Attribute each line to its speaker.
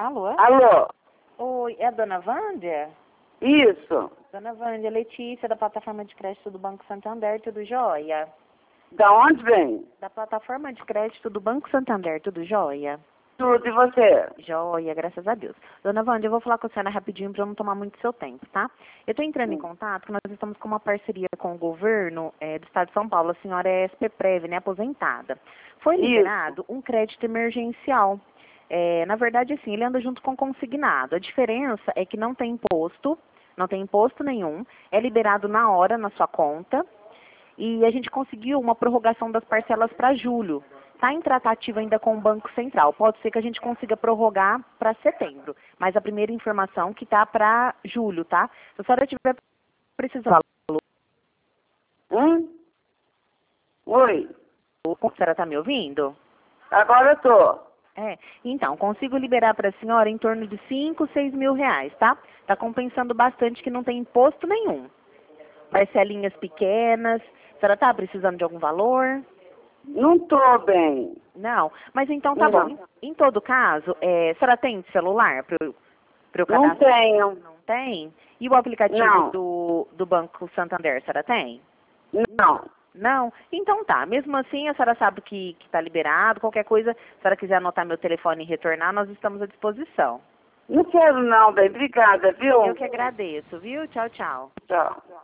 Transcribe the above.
Speaker 1: Alô?
Speaker 2: Alô?
Speaker 1: Oi, é a dona Wândia?
Speaker 2: Isso.
Speaker 1: Dona Wândia, Letícia, da plataforma de crédito do Banco Santander, tudo jóia?
Speaker 2: Da onde vem?
Speaker 1: Da plataforma de crédito do Banco Santander, tudo jóia?
Speaker 2: Tudo, e você?
Speaker 1: Jóia, graças a Deus. Dona Wândia, eu vou falar com a senhora rapidinho para eu não tomar muito seu tempo, tá? Eu estou entrando em contato, que nós estamos com uma parceria com o governo do Estado de São Paulo. A senhora é SPPrev, né, aposentada. Foi liberado um crédito emergencial. Na verdade, assim, ele anda junto com consignado. A diferença é que não tem imposto nenhum, é liberado na hora na sua conta e a gente conseguiu uma prorrogação das parcelas para julho. Está em tratativa ainda com o Banco Central. Pode ser que a gente consiga prorrogar para setembro, mas a primeira informação que está para julho, tá? Se a senhora tiver precisando...
Speaker 2: Oi?
Speaker 1: A senhora está me ouvindo?
Speaker 2: Agora eu tô.
Speaker 1: Então, consigo liberar para a senhora em torno de 5, 6 mil reais, tá? Está compensando bastante que não tem imposto nenhum. Parcelinhas pequenas. A senhora está precisando de algum valor?
Speaker 2: Não tô bem.
Speaker 1: Não? Mas então tá bom. Em todo caso, a senhora tem celular para eu cadastrar?
Speaker 2: Não tenho.
Speaker 1: Não tem? E o aplicativo do Banco Santander, a senhora tem?
Speaker 2: Não.
Speaker 1: Não? Então tá. Mesmo assim, a senhora sabe que está liberado. Qualquer coisa, se a senhora quiser anotar meu telefone e retornar, nós estamos à disposição.
Speaker 2: Não quero não, bem. Obrigada, viu?
Speaker 1: Eu que agradeço, viu? Tchau, tchau.
Speaker 2: Tchau.